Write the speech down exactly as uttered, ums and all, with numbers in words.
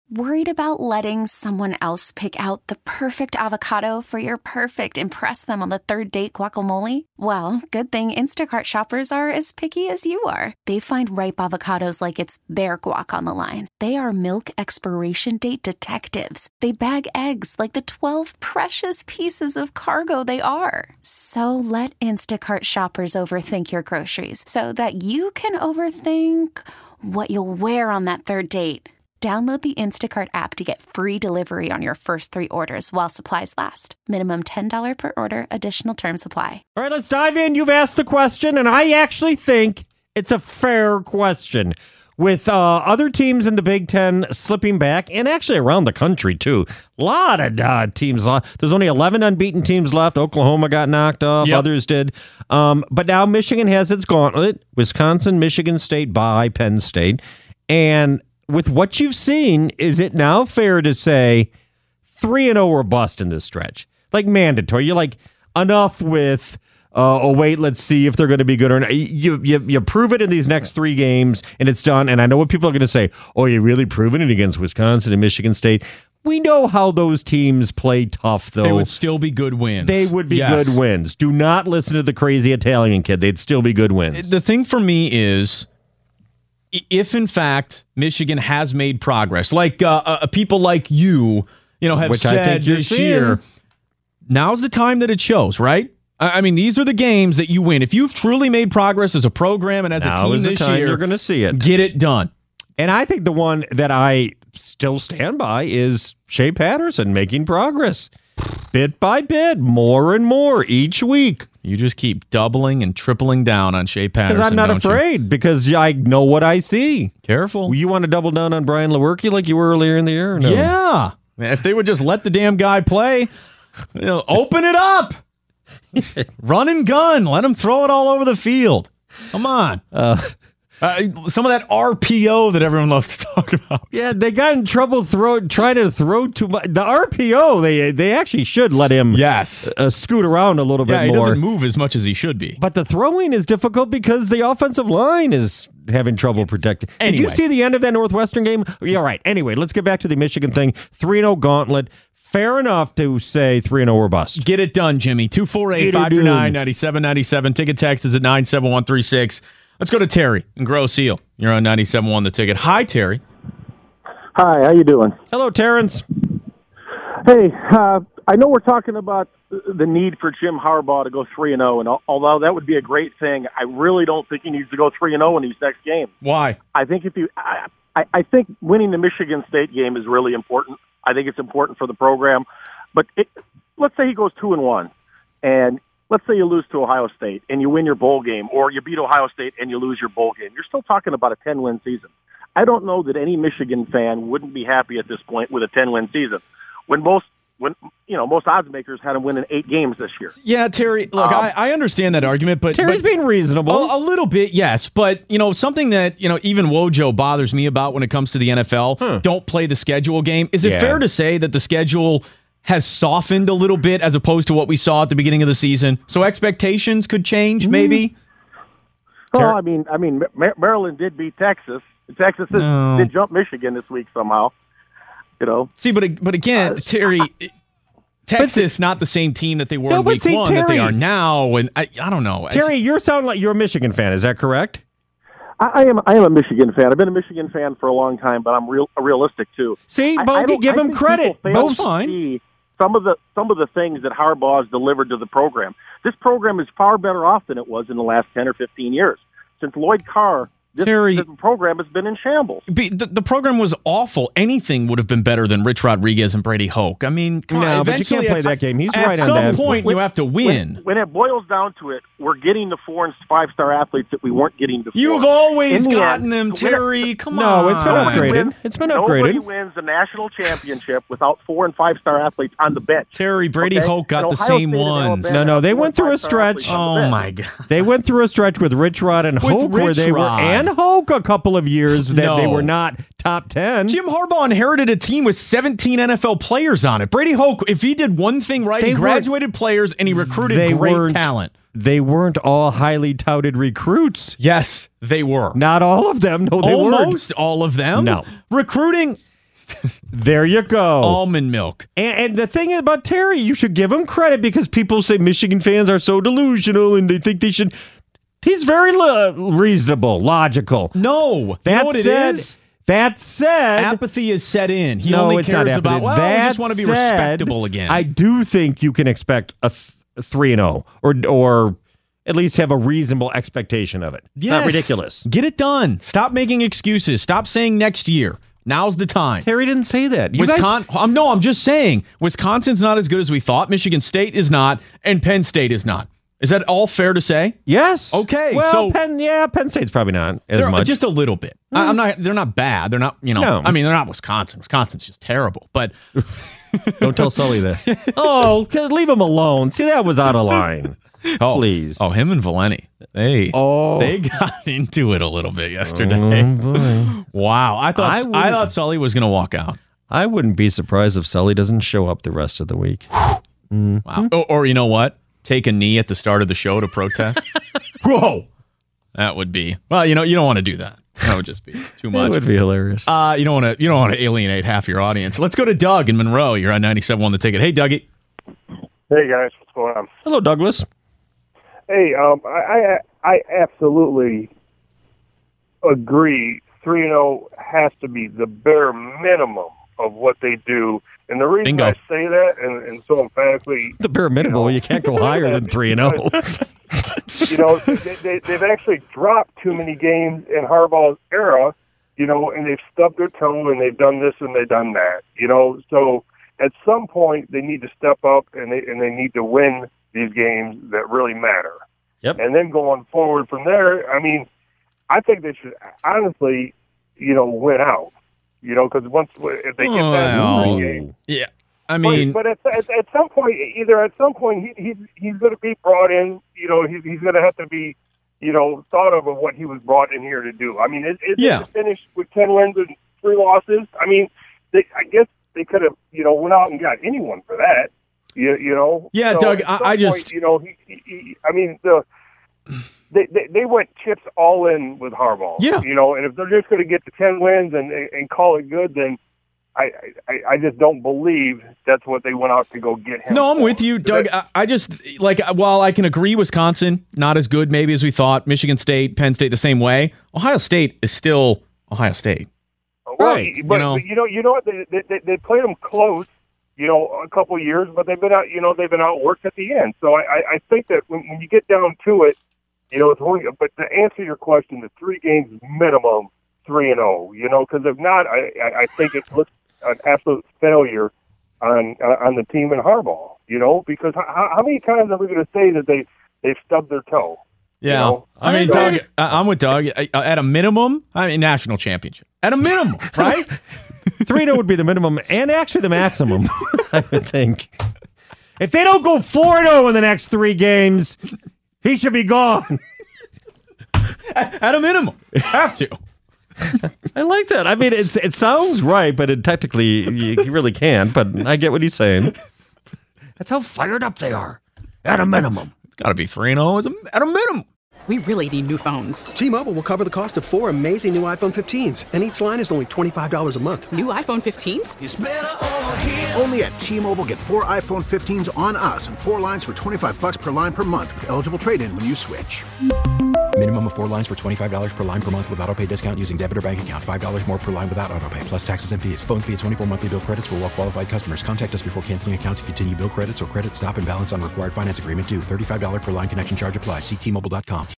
Worried about letting someone else pick out the perfect avocado for your perfect impress them on the third date guacamole? Well, good thing Instacart shoppers are as picky as you are. They find ripe avocados like it's their guac on the line. They are milk expiration date detectives. They bag eggs like the twelve precious pieces of cargo they are. So let Instacart shoppers overthink your groceries so that you can overthink what you'll wear on that third date. Download the Instacart app to get free delivery on your first three orders while supplies last. Minimum ten dollars per order. Additional terms apply. All right, let's dive in. You've asked the question, and I actually think it's a fair question. With uh, other teams in the Big Ten slipping back, and actually around the country, too. A lot of uh, teams. Uh, there's only eleven unbeaten teams left. Oklahoma got knocked off. Yep. Others did. Um, but now Michigan has its gauntlet. Wisconsin, Michigan State, by Penn State. And with what you've seen, is it now fair to say three and oh or bust in this stretch? Like mandatory. You're like, enough with, uh, oh, wait, let's see if they're going to be good or not. You, you, you prove it in these next three games, and it's done. And I know what people are going to say. Oh, you really proven it against Wisconsin and Michigan State. We know how those teams play tough, though. They would still be good wins. They would be yes. good wins. Do not listen to the crazy Italian kid. They'd still be good wins. The thing for me is, if in fact Michigan has made progress, like uh, uh, people like you, you know, have Which said I think you're this seeing. year, now's the time that it shows, right? I, I mean, these are the games that you win. If you've truly made progress as a program and as now a team is the this time year, you're going to see it. Get it done. And I think the one that I still stand by is Shea Patterson making progress. Bit by bit, more and more each week. You just keep doubling and tripling down on Shea Patterson. Because I'm not don't afraid, you? because I know what I see. Careful. You want to double down on Brian Lewerke like you were earlier in the year? Or no? Yeah. Man, if they would just let the damn guy play, you know, open it up. Run and gun. Let him throw it all over the field. Come on. Uh, Uh, some of that R P O that everyone loves to talk about. Yeah, they got in trouble throw, trying to throw too much. The R P O, they they actually should let him yes. uh, scoot around a little yeah, bit more. Yeah, he doesn't move as much as he should be. But the throwing is difficult because the offensive line is having trouble protecting. Anyway. Did you see the end of that Northwestern game? Yeah, all right. Anyway, let's get back to the Michigan thing. three and oh gauntlet. Fair enough to say three and oh or bust. Get it done, Jimmy. two four eight, five two nine, nine seven nine seven. Ticket text is at nine seven one three six. Let's go to Terry in Grosse Ile. You're on ninety-seven point one The Ticket. Hi, Terry. Hi, how you doing? Hello, Terrence. Hey, uh, I know we're talking about the need for Jim Harbaugh to go three and oh, and although that would be a great thing, I really don't think he needs to go three and oh in these next games. Why? I think if you, I, I, I think winning the Michigan State game is really important. I think it's important for the program. But it, let's say he goes two and one, and let's say you lose to Ohio State and you win your bowl game, or you beat Ohio State and you lose your bowl game. You're still talking about a ten-win season. I don't know that any Michigan fan wouldn't be happy at this point with a ten-win season, when most, when you know, most odds makers had him winning eight games this year. Yeah, Terry. Look, um, I, I understand that argument, but Terry's but, being reasonable a, a little bit, yes. But you know, something that you know even Wojo bothers me about when it comes to the N F L. Huh. Don't play the schedule game. Is it yeah. fair to say that the schedule has softened a little bit as opposed to what we saw at the beginning of the season? So expectations could change, maybe? Well, I mean, I mean, Maryland did beat Texas. Texas is, no. did jump Michigan this week somehow. You know. See, but but again, uh, Terry, Texas but, not the same team that they were no, in week see, one Terry, that they are now, and I, I don't know. Terry, you sound like you're a Michigan fan. Is that correct? I am. I am a Michigan fan. I've been a Michigan fan for a long time, but I'm real realistic too. See, Bogey, give him credit. Both fine. Some of the some of the things that Harbaugh has delivered to the program. This program is far better off than it was in the last ten or fifteen years. Since Lloyd Carr, this, Terry, this program has been in shambles. The, the program was awful. Anything would have been better than Rich Rodriguez and Brady Hoke. I mean, come no, on, but you can't play that game. He's right on that. At some point, when, you have to win. When, when it boils down to it, we're getting the four and five-star athletes that we weren't getting before. You've always the gotten end, them, Terry. Come no, on. No, it's been upgraded. Wins, it's been upgraded. Nobody wins the national championship without four and five-star athletes on the bench. Terry, Brady okay? Hoke got and the Ohio same State ones. No, no, they went through a stretch. Oh, my God. They went through a stretch with Rich Rod and with Hoke Rich where they Rod. were, and Hoke a couple of years that no. they were not top ten. Jim Harbaugh inherited a team with seventeen N F L players on it. Brady Hoke, if he did one thing right, they he graduated players and he recruited they great talent. They weren't all highly touted recruits. Yes, they were. Not all of them. No, they Almost weren't. Almost all of them. No. Recruiting, There you go. Almond milk. And, and the thing about Terry, you should give him credit because people say Michigan fans are so delusional and they think they should. He's very lo- reasonable, logical. No. That you know what said, it is? That said, apathy is set in. He no, only it's not cares apathy. about, well, that I just want to be said, respectable again. I do think you can expect a three and oh or or at least have a reasonable expectation of it. Yes. Not ridiculous. Get it done. Stop making excuses. Stop saying next year. Now's the time. Terry didn't say that. You Wisconsin, guys, um, no, I'm just saying. Wisconsin's not as good as we thought. Michigan State is not, and Penn State is not. Is that all fair to say? yes. Okay, Well, so- Penn, yeah, Penn State's probably not as They're- much. Just a little bit. I, I'm not. They're not bad. They're not. You know. No. I mean, they're not Wisconsin. Wisconsin's just terrible. But Don't tell Sully that. oh, leave him alone. See, that was out of line. oh, Please. Oh, him and Valeni. They. Oh. They got into it a little bit yesterday. Oh, boy. Wow. I thought. I I, wouldn't- thought Sully was going to walk out. I wouldn't be surprised if Sully doesn't show up the rest of the week. Wow. Or, or you know what? Take a knee at the start of the show to protest. Whoa. That would be. Well, you know, you don't want to do that. That would just be too much. It would be hilarious. Uh, you don't want to. You don't want to alienate half your audience. Let's go to Doug in Monroe. You're on ninety-seven on the ticket. Hey, Dougie. Hey guys, what's going on? Hello, Douglas. Hey, um, I, I I absolutely agree. Three and zero has to be the bare minimum of what they do, and the reason Bingo. I say that, and, and so emphatically, The bare minimum. know, You can't go higher than three and zero. you know, they, they, they've actually dropped too many games in Harbaugh's era, you know, and they've stubbed their toe and they've done this and they've done that, you know. So at some point they need to step up and they and they need to win these games that really matter. Yep. And then going forward from there, I mean, I think they should honestly, you know, win out, you know, because once if they get that Well, three games. Yeah. I mean, But, but at, at, at some point, either at some point, he, he's he's going to be brought in. You know, he's he's going to have to be, you know, thought of of what he was brought in here to do. I mean, is, is Yeah. it finished with ten wins and three losses? I mean, they, I guess they could have, you know, went out and got anyone for that. You, you know. Yeah, So Doug, at I- some I point, just- you know, he, he, he I mean, the they, they they went chips all in with Harbaugh. Yeah. You know, and if they're just going to get to ten wins and and call it good, then. I, I, I just don't believe that's what they went out to go get him. no, I'm for. with you, Doug. I, I just like while I can agree, Wisconsin not as good maybe as we thought. Michigan State, Penn State the same way. Ohio State is still Ohio State. Well, Right, But you know. you know, you know what? They, they they played them close, you know, a couple of years, but they've been out, you know, they've been outworked at the end. So I, I, I think that when, when you get down to it, you know, it's only. But to answer your question, the three games minimum, three and zero. You know, because if not, I, I I think it looks an absolute failure on uh, on the team in Harbaugh. You know, because how, how many times are we going to say that they they've stubbed their toe? Yeah, You know? I mean, I Doug, agree. I- I'm with Doug. I- At a minimum, I mean, national championship. At a minimum, right? three and zero would be the minimum and actually the maximum, I would think. If they don't go four and zero in the next three games, he should be gone. At a minimum, have to. I like that. I mean, it's it sounds right, but it technically you really can't. But I get what he's saying. That's how fired up they are. At a minimum. It's got to be three and zero as a at a minimum. We really need new phones. T-Mobile will cover the cost of four amazing new iPhone fifteens, and each line is only twenty-five dollars a month. New iPhone fifteens? Only at T-Mobile, get four iPhone fifteens on us and four lines for twenty-five bucks per line per month with eligible trade-in when you switch. Minimum of four lines for twenty-five dollars per line per month with autopay discount using debit or bank account. five dollars more per line without autopay, plus taxes and fees. Phone fee at twenty-four monthly bill credits for well-qualified customers. Contact us before canceling account to continue bill credits or credit stop and balance on required finance agreement due. thirty-five dollars per line connection charge applies. See T Mobile dot com.